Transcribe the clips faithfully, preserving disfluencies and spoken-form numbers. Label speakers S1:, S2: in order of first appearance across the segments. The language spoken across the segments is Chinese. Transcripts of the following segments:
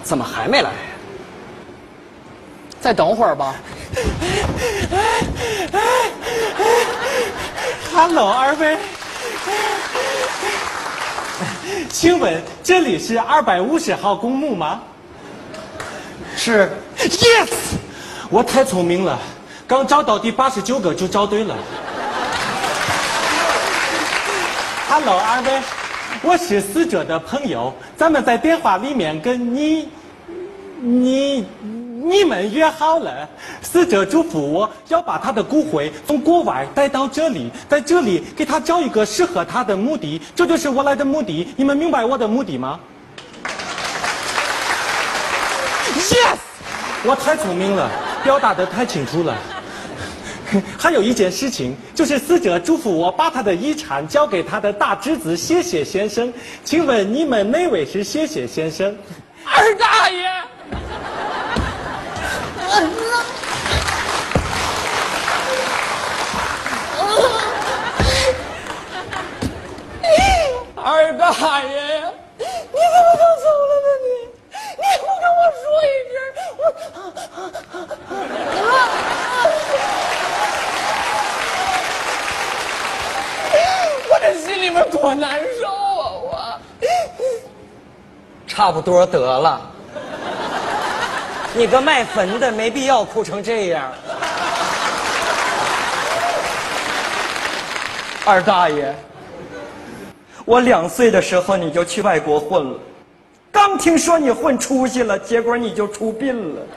S1: 怎么还没来？
S2: 再等会儿吧。
S3: Hello， 二位，请问这里是二百五十号公墓吗？
S1: 是。
S3: Yes， 我太聪明了，刚找到第八十九个就找对了。Hello， 二位，我是死者的朋友，咱们在电话里面跟你、你、你们约好了。死者嘱咐我要把他的骨灰从国外带到这里，在这里给他找一个适合他的墓地，这就是我来的目的。你们明白我的目的吗 ？Yes， 我太聪明了，表达得太清楚了。还有一件事情，就是死者嘱咐我把他的遗产交给他的大侄子谢谢先生。请问你们哪位是谢谢先生？
S2: 二大爷。二大爷呀，你怎么就走了呢？你，你不跟我说一声，我。我这心里面多难受啊！我
S1: 差不多得了。你个卖坟的，没必要哭成这样。二大爷，我两岁的时候你就去外国混了，刚听说你混出息了，结果你就出殡了。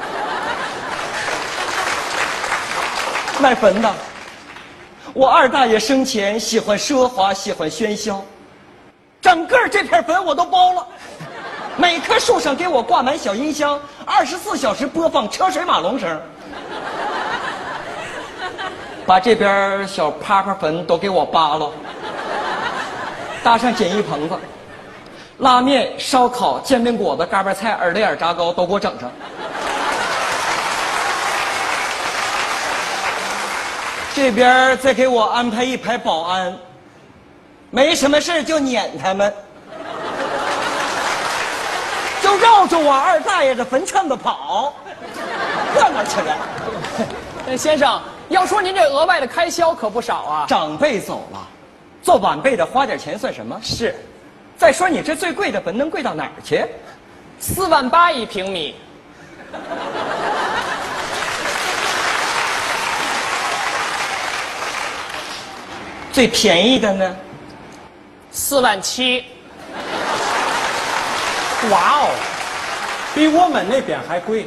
S1: 卖坟的。我二大爷生前喜欢奢华，喜欢喧嚣，整个这片坟我都包了，每棵树上给我挂满小音箱，二十四小时播放车水马龙声，把这边小趴趴坟都给我扒了，搭上简易棚子，拉面、烧烤、煎饼果子、嘎巴菜、耳朵眼炸糕都给我整上。这边再给我安排一排保安，没什么事就撵他们，就绕着我二大爷的坟圈子跑，干嘛去了？
S2: 哎，先生，要说您这额外的开销可不少啊。
S1: 长辈走了，做晚辈的花点钱算什么？是。再说你这最贵的坟能贵到哪儿去？
S2: 四万八一平米。
S1: 最便宜的呢？
S2: 四万七。
S3: 哇哦，比我们那边还贵。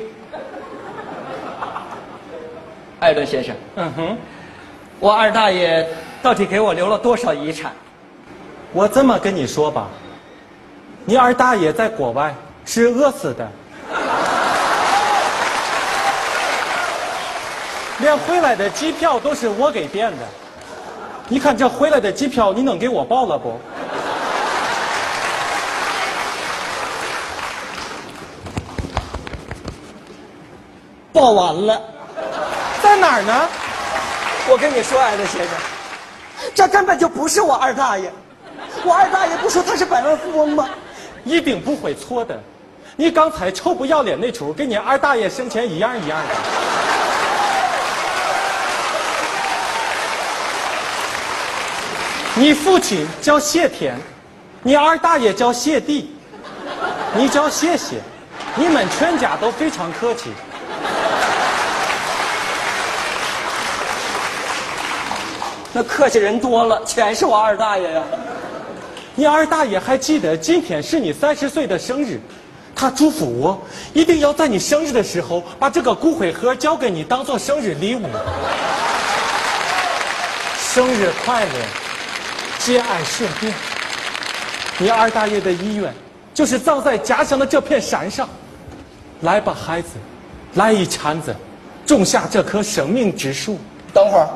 S1: 艾伦先生，
S3: 嗯哼，
S1: 我二大爷到底给我留了多少遗产？
S3: 我这么跟你说吧，你二大爷在国外是饿死的，连回来的机票都是我给变的。你看这回来的机票，你能给我报了不？
S1: 报完了，
S3: 在哪儿呢？
S1: 我跟你说，艾伦先生，这根本就不是我二大爷。我二大爷不说他是百万富翁吗？
S3: 一定不会错的。你刚才臭不要脸那出，跟你二大爷生前一样一样的。你父亲叫谢天，你二大爷叫谢帝，你叫谢谢，你们全家都非常客气。
S1: 那客气人多了，全是我二大爷呀。
S3: 你二大爷还记得今天是你三十岁的生日，他嘱咐我一定要在你生日的时候把这个骨灰盒交给你，当做生日礼物。生日快乐，节哀顺变。你二大爷的遗愿就是葬在家乡的这片山上。来吧，孩子，来一铲子，种下这棵生命之树。
S1: 等会儿，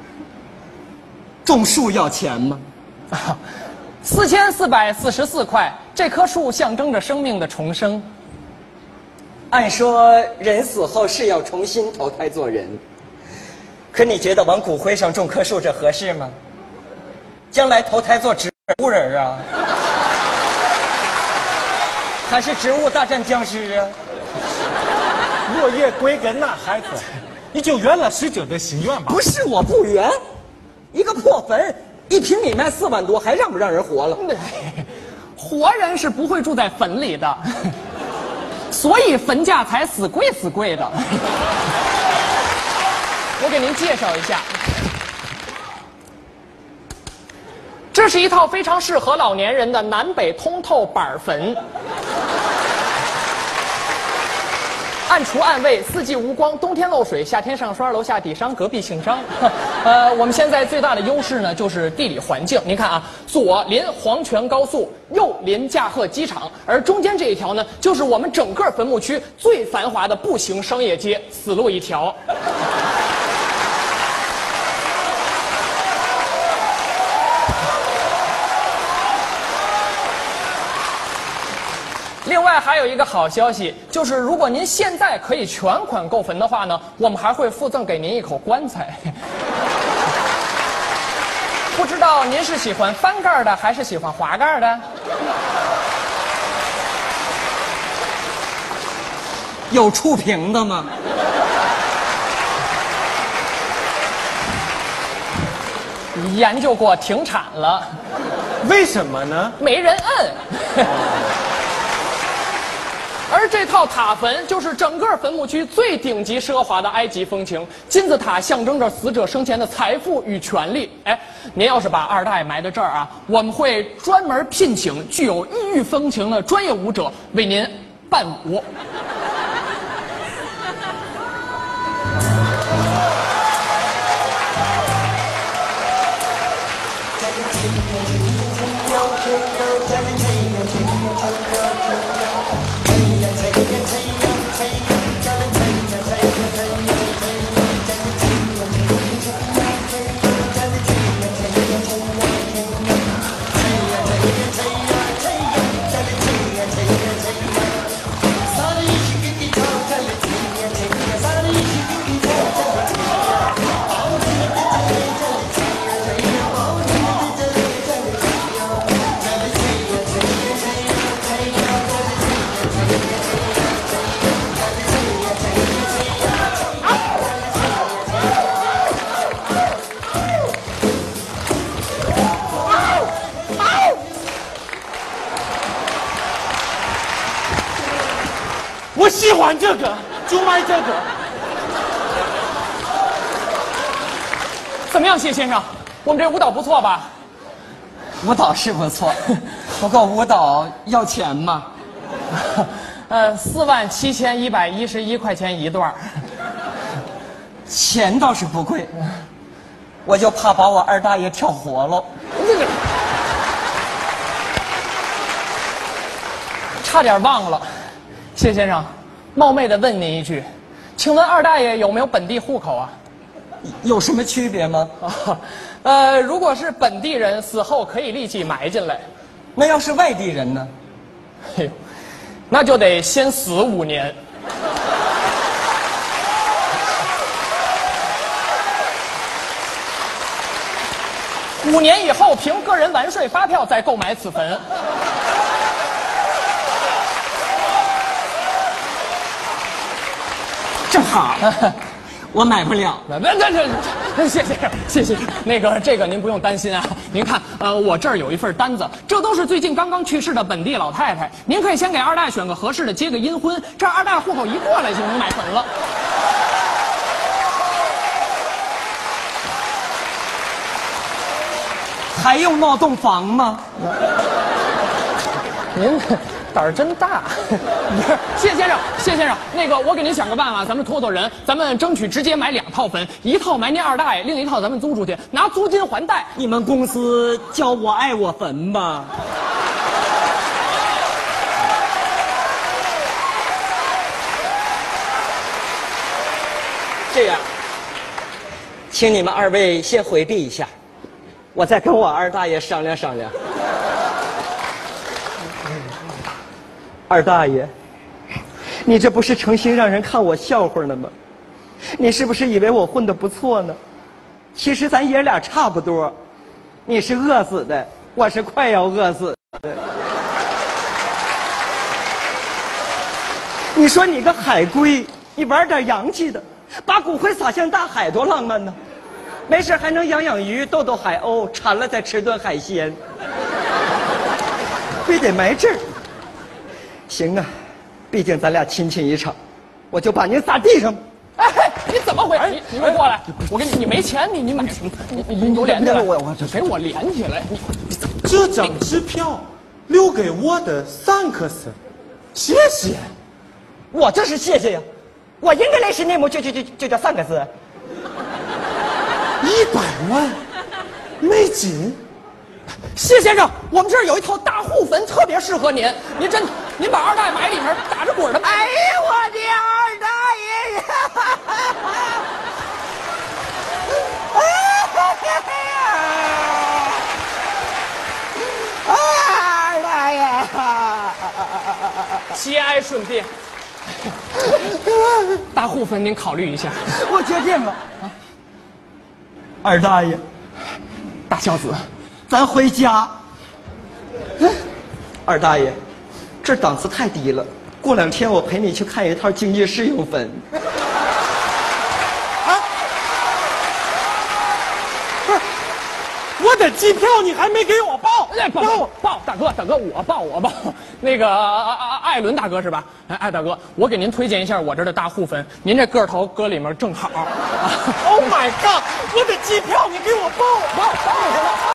S1: 种树要钱吗？
S2: 四千四百四十四块，这棵树象征着生命的重生。
S1: 按说人死后是要重新投胎做人，可你觉得往骨灰上种棵树这合适吗？将来投胎做植物人啊！ 还是植物大战僵尸啊？
S3: 落叶归根呐，孩子，你就圆了死者的心愿吧。
S1: 不是我不圆，一个破坟，一平米卖四万多，还让不让人活了？
S2: 活人是不会住在坟里的，所以坟价才死贵死贵的。我给您介绍一下，这是一套非常适合老年人的南北通透板坟。暗厨暗卫，四季无光，冬天漏水，夏天上霜，楼下底商，隔壁姓张。呃，我们现在最大的优势呢，就是地理环境。您看啊，左临黄泉高速，右临驾鹤机场，而中间这一条呢，就是我们整个坟墓区最繁华的步行商业街，死路一条。另外还有一个好消息，就是如果您现在可以全款购坟的话呢，我们还会附赠给您一口棺材。不知道您是喜欢翻盖的还是喜欢滑盖的？
S1: 有触屏的吗？
S2: 研究过，停产了。
S3: 为什么呢？
S2: 没人摁。而这套塔坟就是整个坟墓区最顶级奢华的埃及风情，金字塔象征着死者生前的财富与权利。哎，您要是把二大爷埋在这儿啊，我们会专门聘请具有异域风情的专业舞者为您伴舞。
S3: 我喜欢这个，就买这个。
S2: 怎么样，谢先生？我们这舞蹈不错吧？
S1: 舞蹈是不错，不过舞蹈要钱吗？
S2: 呃，四万七千一百一十一块钱一段。
S1: 钱倒是不贵，我就怕把我二大爷跳活了。
S2: 差点忘了，谢先生，冒昧的问您一句，请问二大爷有没有本地户口啊？
S1: 有什么区别吗？
S2: 啊，呃，如果是本地人，死后可以立即埋进来。
S1: 那要是外地人呢？
S2: 哎呦，那就得先死五年。五年以后，凭个人完税发票再购买此坟。
S1: 正好，我买不了。
S2: 那那那那，谢先生，谢谢。那个这个您不用担心啊。您看，呃，我这儿有一份单子，这都是最近刚刚去世的本地老太太。您可以先给二大爷选个合适的，结个阴婚，这样二大爷户口一过来就能买坟了。
S1: 还用闹洞房吗？
S2: 您胆儿真大。不是，谢先生，谢先生，那个我给您想个办法，咱们托托人，咱们争取直接买两套坟，一套埋您二大爷，另一套咱们租出去，拿租金还贷。
S1: 你们公司叫我爱我坟吧？这样，请你们二位先回避一下，我再跟我二大爷商量商量。二大爷，你这不是诚心让人看我笑话呢吗？你是不是以为我混得不错呢？其实咱爷俩差不多，你是饿死的，我是快要饿死的。 你说你个海龟，你玩点洋气的，把骨灰撒向大海，多浪漫呢！没事还能养养鱼，逗逗海鸥，馋了再吃顿海鲜。非得埋这儿？行啊，毕竟咱俩亲情一场，我就把您撒地上。
S2: 哎，你怎么回事？你你给我过来！我给你，你没钱，你你买什么？你你你给我连起来！我我给我连起来！你
S3: 这张支票留给我的三克斯，谢谢。
S1: 我这是谢谢呀，我应该来是内幕就就就就叫三个字。
S3: 一百万美金。
S2: 谢先生，我们这儿有一套大户坟，特别适合您。您真，您把二大爷埋里面，打着滚的。
S1: 哎呀，我的二大爷呀！二大爷，
S2: 节哀顺变。大户坟您考虑一下。
S1: 我决定了，二大爷，
S2: 大孝子。
S1: 咱回家。二大爷，这档次太低了。过两天我陪你去看一套经济适用坟。
S3: 啊！不是，我的机票你还没给我报？
S2: 哎，报报报，大哥大哥，我报我报。那个艾伦大哥是吧？哎，艾大哥，我给您推荐一下我这儿的大户坟，您这个头搁里面正好。
S3: Oh my god！我的机票你给我报
S2: 报报上了。